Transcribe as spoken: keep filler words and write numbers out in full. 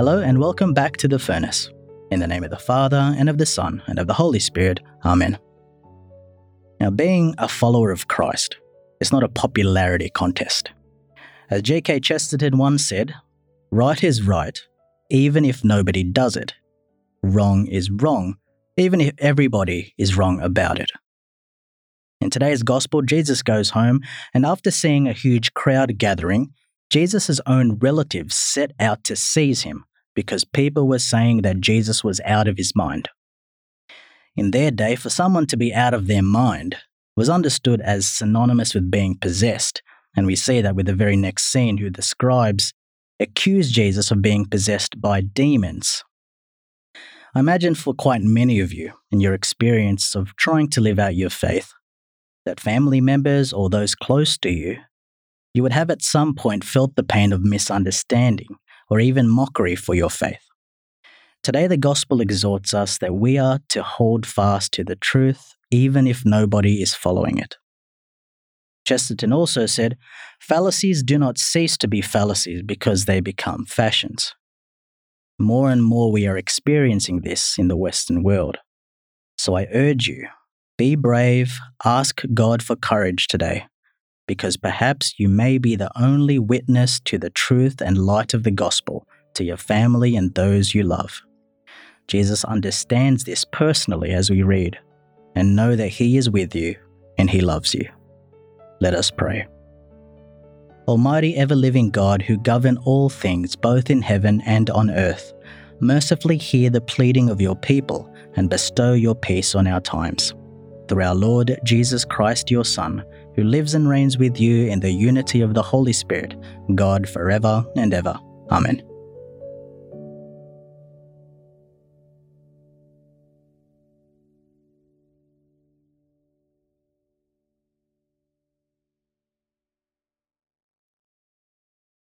Hello and welcome back to The Furnace. In the name of the Father, and of the Son, and of the Holy Spirit. Amen. Now, being a follower of Christ is not a popularity contest. As G K Chesterton once said, right is right, even if nobody does it. Wrong is wrong, even if everybody is wrong about it. In today's Gospel, Jesus goes home, and after seeing a huge crowd gathering, Jesus' own relatives set out to seize him because people were saying that Jesus was out of his mind. In their day, for someone to be out of their mind was understood as synonymous with being possessed, and we see that with the very next scene, who the scribes accuse Jesus of being possessed by demons. I imagine for quite many of you, in your experience of trying to live out your faith, that family members or those close to you, you would have at some point felt the pain of misunderstanding or even mockery for your faith. Today, the Gospel exhorts us that we are to hold fast to the truth even if nobody is following it. Chesterton also said, fallacies do not cease to be fallacies because they become fashions. More and more we are experiencing this in the Western world. So I urge you, be brave, ask God for courage today, because perhaps you may be the only witness to the truth and light of the gospel to your family and those you love. Jesus understands this personally as we read, and know that he is with you and he loves you. Let us pray. Almighty ever-living God, who govern all things both in heaven and on earth, mercifully hear the pleading of your people and bestow your peace on our times. Through our Lord Jesus Christ, your Son, who lives and reigns with you in the unity of the Holy Spirit, God forever and ever. Amen.